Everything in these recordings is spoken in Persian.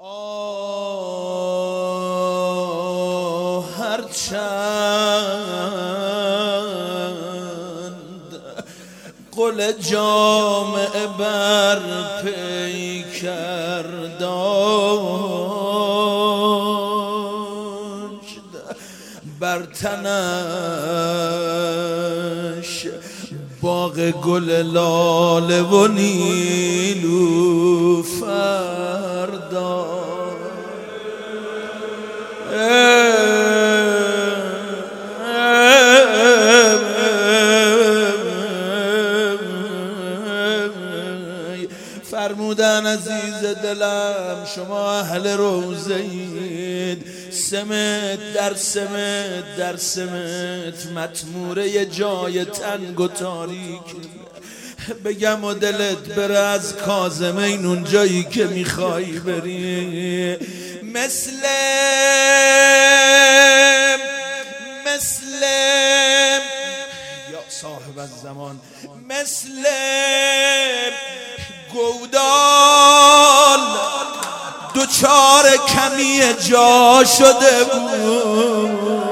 هرچند قل جامع بر پیکر داشت، بر تنش باغ گل لاله و نیلوفر داشت. فرمودن عزیز دلم شما اهل روزه اید، سمت در سمت در سمت مطموره یه جای تنگ و تاریک، بگم و دلت بره از کاظمین اون جایی که میخوایی بری. مثل یا صاحب الزمان، مثل گودال دوچار کمی جا شده بود.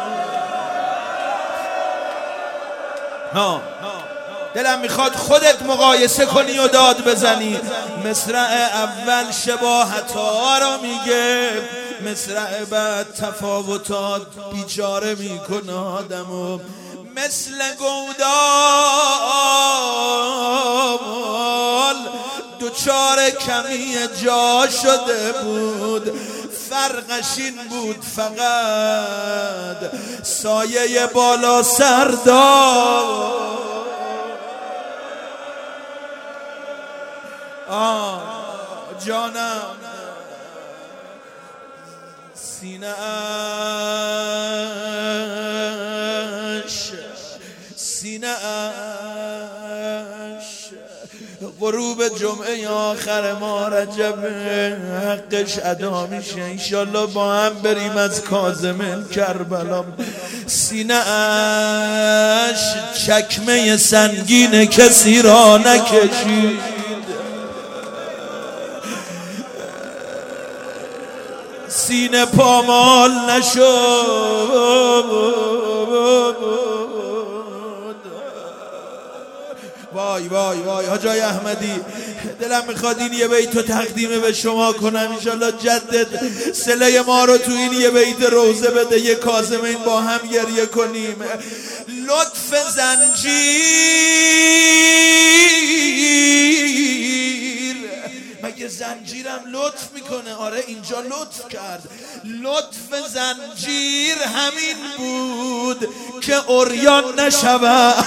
دلم میخواد خودت مقایسه کنی و داد بزنی. مصرع اول شباهت‌ها را میگه، مصرع بعد تفاوتات بیچاره میکنه آدمو. مثل گودال دوچار کمی جا شده بود، فرقش این بود فقط سایه بالا سر داشت. جانم سینه‌اش غروب جمعه آخر ما رجب حقش ادا میشه، انشالله با هم بریم از کاظمین کربلا. سینه‌اش چکمه سنگین کسی را نکشید، سینه پامال نشد. وای وای وای حاجای احمدی، دلم میخواد این یه بیتو تقدیم به شما کنم، انشالله جدت صله ما رو تو این یه بیت روزه بده، یه کاظمین با هم گریه کنیم. لطف زنجیر، مگه زنجیرم لطف میکنه؟ آره اینجا لطف کرد. لطف زنجیر همین بود که عریان نشود.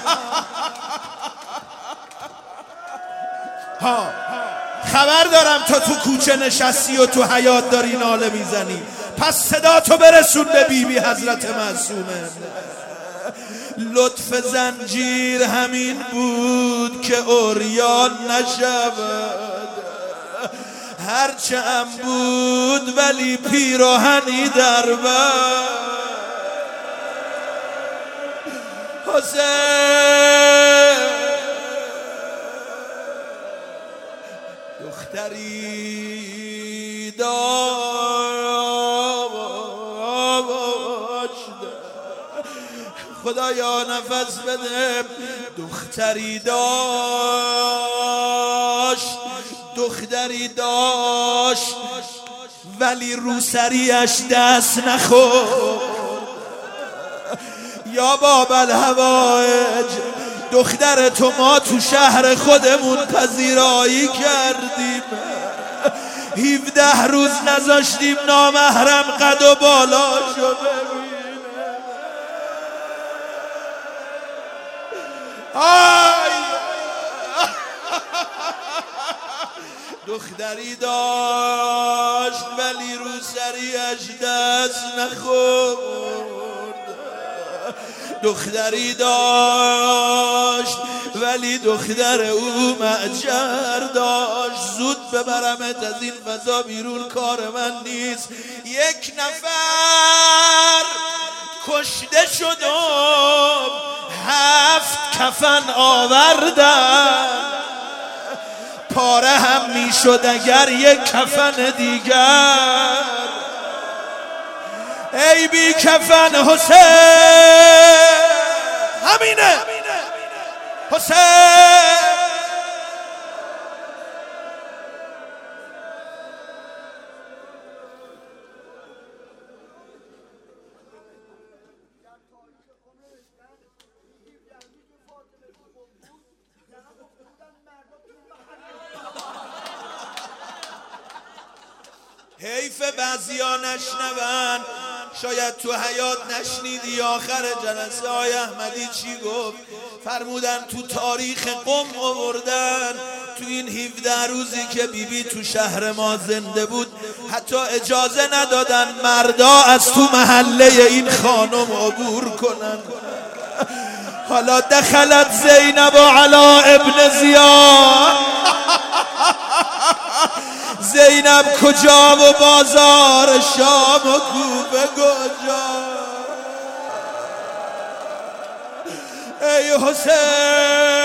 خبر دارم تا تو کوچه نشستی و تو حیات داری ناله میزنی، پس صدا تو برسون به بیبی حضرت معصومه. لطف زنجیر همین بود که عریان نشود، هرچه هم بود ولی پیراهنی در بر. حسین دختری داشت، خدایا نفس بده. دختری داشت ولی روسریش دست نخورد. یا باب الهوایج، دختر تو ما تو شهر خودمون پذیرایی کردیم، 17 روز نذاشتیم نامحرم قد و بالاشو ببینه. دختری داشت ولی روسریش دست نخورد. دختری داشت ولی دختر او معجر داشت. زود ببرمت از این فضا بیرون، کار من نیست. یک نفر کشته شد و 7 کفن آوردن، پاره هم میشد اگر یک کفن دیگر. ای بی کفن حسین، همینه حسین. حیف بعضیا نشنون، شاید تو حیات نشنیدی آخر جلسه های احمدی چی گفت. فرمودن تو تاریخ قم آوردن تو این 17 روزی که بیبی تو شهر ما زنده بود حتی اجازه ندادن مردا از تو محله این خانم عبور کنن. حالا دخلت زینب علی ابن زیاد. زینب کجا و بازار شام و کوفه کجا؟ ای حسین